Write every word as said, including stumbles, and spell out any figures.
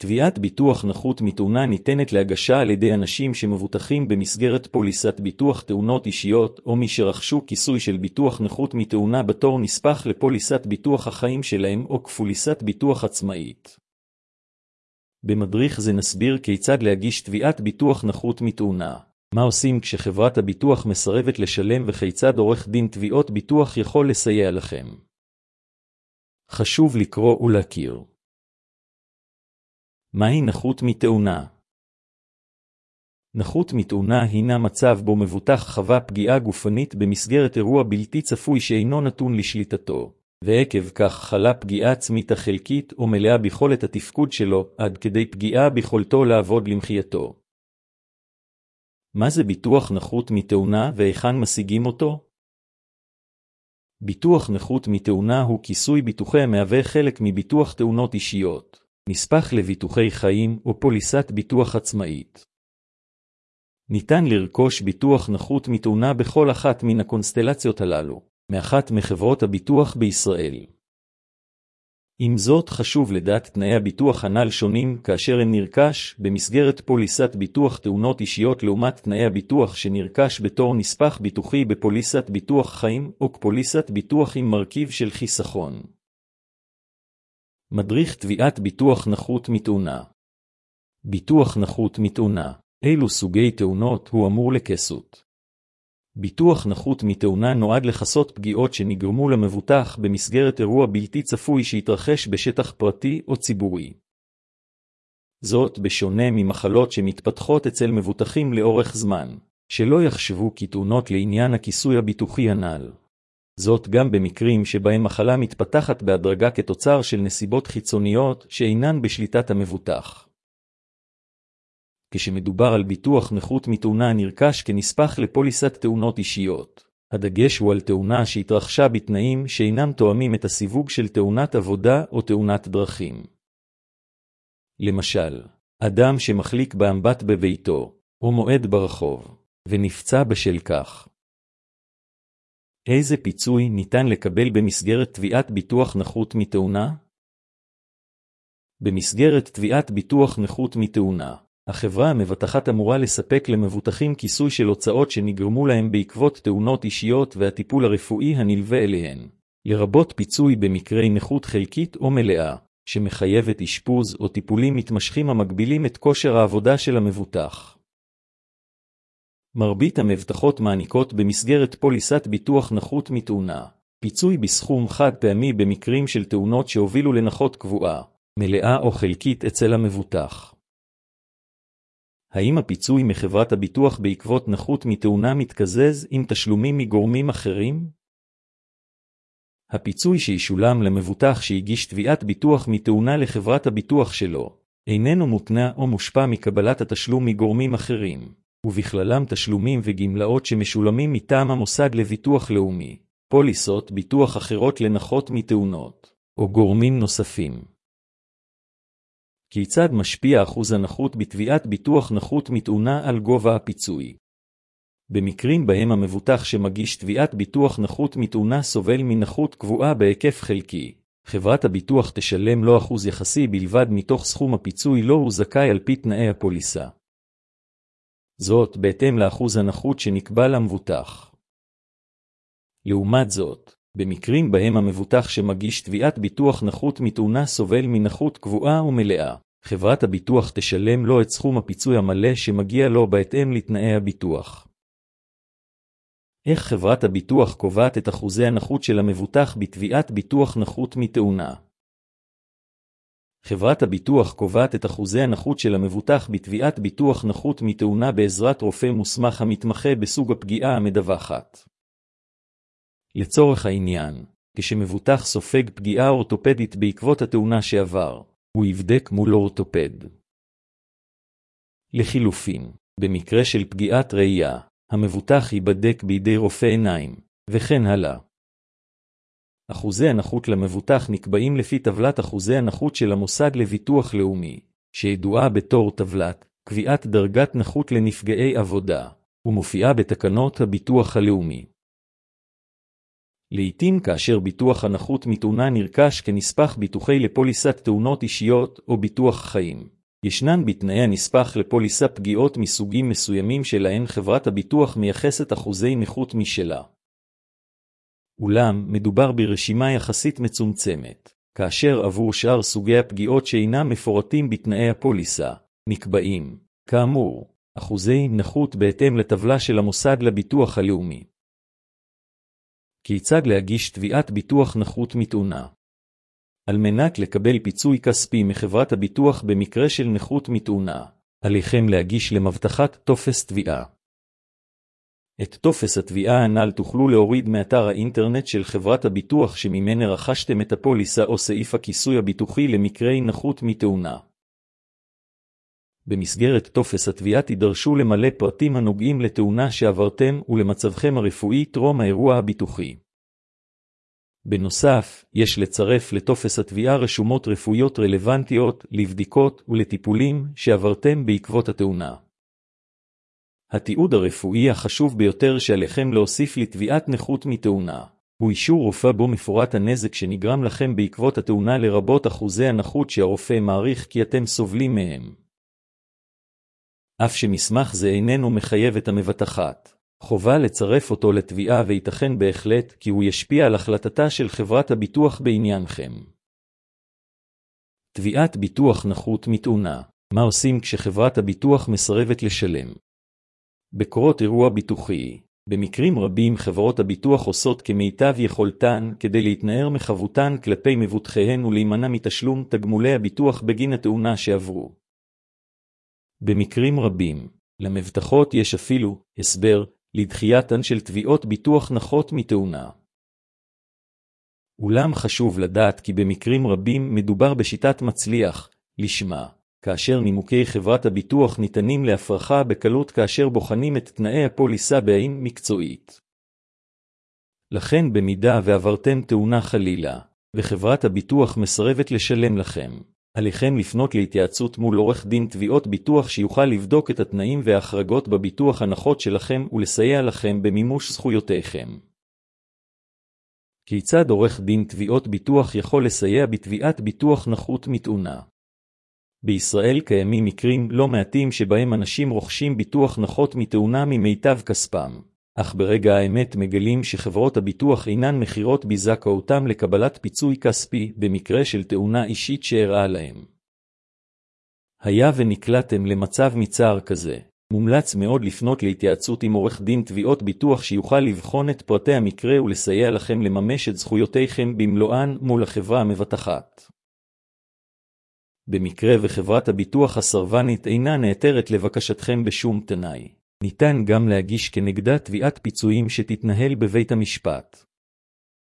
תביעת ביטוח נכות מתאונה ניתנת להגשה על ידי אנשים שמבוטחים במסגרת פוליסת ביטוח תאונות אישיות או מי שרכשו כיסוי של ביטוח נכות מתאונה בתור נספח לפוליסת ביטוח החיים שלהם או כפוליסת ביטוח עצמאית. במדריך זה נסביר כיצד להגיש תביעת ביטוח נכות מתאונה, מה עושים כשחברת הביטוח מסרבת לשלם וכיצד עורך דין תביעות ביטוח יכול לסייע לכם. חשוב לקרוא ולהכיר. מהי נכות מתאונה? נכות מתאונה הינה מצב בו מבוטח חווה פגיעה גופנית במסגרת אירוע בלתי צפוי שאינו נתון לשליטתו, ועקב כך חלה פגיעה עצמית חלקית או מלאה ביכולת התפקוד שלו עד כדי פגיעה ביכולתו לעבוד למחייתו. מה זה ביטוח נכות מתאונה והיכן משיגים אותו? ביטוח נכות מתאונה הוא כיסוי ביטוחי המהווה חלק מביטוח תאונות אישיות, נספח לביטוחי חיים או פוליסת ביטוח עצמאית. ניתן לרכוש ביטוח נכות מתאונה בכל אחת מן הקונסטלציות הללו, מאחת מחברות הביטוח בישראל. עם זאת חשוב לדעת תנאי הביטוח הנ"ל שונים כאשר הם נרכש במסגרת פוליסת ביטוח תאונות אישיות לעומת תנאי הביטוח שנרכש בתור נספח ביטוחי בפוליסת ביטוח חיים או פוליסת ביטוח עם מרכיב של חיסכון. מדריך תביעת ביטוח נכות מתאונה. ביטוח נכות מתאונה. אילו סוגי תאונות הוא אמור לכסות? ביטוח נכות מתאונה נועד לכסות פגיעות שנגרמו למבוטח במסגרת אירוע בלתי צפוי שהתרחש בשטח פרטי או ציבורי. זאת בשונה ממחלות שמתפתחות אצל מבוטחים לאורך זמן, שלא יחשבו כתאונות לעניין הכיסוי הביטוחי הנ"ל. זאת גם במקרים שבהם מחלה מתפתחת בהדרגה כתוצר של נסיבות חיצוניות שאינן בשליטת המבוטח. כשמדובר על ביטוח נכות מתאונה נרכש כנספח לפוליסת תאונות אישיות, הדגש הוא על תאונה שהתרחשה בתנאים שאינם תואמים את הסיווג של תאונת עבודה או תאונת דרכים. למשל, אדם שמחליק באמבט בביתו, או מועד ברחוב, ונפצע בשל כך. איזה פיצוי ניתן לקבל במסגרת תביעת ביטוח נכות מתאונה? במסגרת תביעת ביטוח נכות מתאונה, החברה המבטחת אמורה לספק למבוטחים כיסוי של הוצאות שנגרמו להם בעקבות תאונות אישיות והטיפול הרפואי הנלווה אליהן, לרבות פיצוי במקרי נכות חלקית או מלאה, שמחייבת אשפוז או טיפולים מתמשכים המגבילים את כושר העבודה של המבוטח. מרבית המבטחות מעניקות במסגרת פוליסת ביטוח נכות מתאונה, פיצוי בסכום חד פעמי במקרים של תאונות שהובילו לנכות קבועה, מלאה או חלקית אצל המבוטח. האם הפיצוי מחברת הביטוח בעקבות נכות מתאונה מתקזז עם תשלומים מגורמים אחרים? הפיצוי שישולם למבוטח שהגיש תביעת ביטוח מתאונה לחברת הביטוח שלו, איננו מותנה או מושפע מקבלת התשלום מגורמים אחרים, ובכללם תשלומים וגמלאות שמשולמים מטעם המוסד לביטוח לאומי, פוליסות ביטוח אחרות לנכות מתאונות, או גורמים נוספים. כיצד משפיע אחוז הנכות בתביעת ביטוח נכות מתאונה על גובה הפיצוי? במקרים בהם המבוטח שמגיש תביעת ביטוח נכות מתאונה סובל מנכות קבועה בהיקף חלקי, חברת הביטוח תשלם לו אחוז יחסי בלבד מתוך סכום הפיצוי לו הוא זכאי על פי תנאי הפוליסה. זאת בהתאם לאחוז הנכות שנקבע למבוטח. לעומת זאת, במקרים בהם המבוטח שמגיש תביעת ביטוח נכות מתאונה סובל מנכות קבועה ומלאה, חברת הביטוח תשלם לו את סכום הפיצוי המלא שמגיע לו בהתאם לתנאי הביטוח. איך חברת הביטוח קובעת את אחוזי הנכות של המבוטח בתביעת ביטוח נכות מתאונה? חברת הביטוח קובעת את אחוזי הנכות של המבוטח בתביעת ביטוח נכות מתאונה בעזרת רופא מוסמך המתמחה בסוג הפגיעה המדווחת. לצורך העניין, כשמבוטח סופג פגיעה אורתופדית בעקבות התאונה שעבר, הוא יבדק מול אורתופד. לחילופין, במקרה של פגיעת ראייה, המבוטח ייבדק בידי רופא עיניים, וכן הלאה. אחוזי הנכות למבוטח נקבעים לפי טבלת אחוזי הנכות של המוסד לביטוח לאומי, שידועה בתור טבלת קביעת דרגת נכות לנפגעי עבודה, ומופיעה בתקנות הביטוח הלאומי. לעתים כאשר ביטוח הנכות מתאונה נרכש כנספח ביטוחי לפוליסת תאונות אישיות או ביטוח חיים. ישנן בתנאי הנספח לפוליסה פגיעות מסוגים מסוימים שלהן חברת הביטוח מייחסת אחוזי נכות משלה. אולם, מדובר ברשימה יחסית מצומצמת, כאשר עבור שאר סוגי הפגיעות שאינם מפורטים בתנאי הפוליסה, נקבעים, כאמור, אחוזי נכות בהתאם לטבלה של המוסד לביטוח הלאומי. כיצד להגיש תביעת ביטוח נכות מתאונה? על מנת לקבל פיצוי כספי מחברת הביטוח במקרה של נכות מתאונה, עליכם להגיש למבטחת טופס תביעה. את טופס התביעה הנ"ל תוכלו להוריד מאתר האינטרנט של חברת הביטוח שממנה רכשתם את הפוליסה או סעיף הכיסוי הביטוחי למקרי נכות מתאונה. במסגרת טופס התביעה תידרשו למלא פרטים הנוגעים לתאונה שעברתם ולמצבכם הרפואי טרום האירוע הביטוחי. בנוסף, יש לצרף לטופס התביעה רשומות רפואיות רלוונטיות לבדיקות ולטיפולים שעברתם בעקבות התאונה. התיעוד הרפואי החשוב ביותר שעליכם להוסיף לתביעת נכות מתאונה, הוא אישור רופא בו מפורט הנזק שנגרם לכם בעקבות התאונה לרבות אחוזי הנכות שהרופא מעריך כי אתם סובלים מהם. אף שמסמך זה איננו מחייב את המבטחת, חובה לצרף אותו לתביעה וייתכן בהחלט כי הוא ישפיע על החלטתה של חברת הביטוח בעניינכם. תביעת ביטוח נכות מתאונה, מה עושים כשחברת הביטוח מסרבת לשלם? בקרות אירוע ביטוחי, במקרים רבים חברות הביטוח עושות כמיטב יכולתן כדי להתנער מחבותן כלפי מבוטחיהן ולהימנע מתשלום תגמולי הביטוח בגין התאונה שעברו. במקרים רבים, למבטחות יש אפילו הסבר לדחייתן של תביעות ביטוח נכות מתאונה. אולם חשוב לדעת כי במקרים רבים מדובר בשיטת מצליח, לשמה, כאשר נימוקי חברת הביטוח ניתנים להפרחה בקלות כאשר בוחנים את תנאי הפוליסה בעין מקצועית. לכן במידה ועברתם תאונה חלילה, וחברת הביטוח מסרבת לשלם לכם, עליכם לפנות להתייעצות מול עורך דין תביעות ביטוח שיוכל לבדוק את התנאים וההחרגות בביטוח הנחות שלכם ולסייע לכם במימוש זכויותיכם. כיצד עורך דין תביעות ביטוח יכול לסייע בתביעת ביטוח נכות מתאונה? בישראל קיימים מקרים לא מעטים שבהם אנשים רוכשים ביטוח נכות מתאונה ממיטב כספם, אך ברגע האמת מגלים שחברות הביטוח אינן מחירות בזכאותם לקבלת פיצוי כספי במקרה של תאונה אישית שאירעה להם. היה ונקלעתם למצב מצער כזה, מומלץ מאוד לפנות להתייעצות עם עורך דין תביעות ביטוח שיוכל לבחון את פרטי המקרה ולסייע לכם לממש את זכויותיכם במלואן מול החברה המבטחת. במקרה וחברת הביטוח הסרבנית אינה נעתרת לבקשתכם בשום תנאי, ניתן גם להגיש כנגדה תביעת פיצויים שתתנהל בבית המשפט.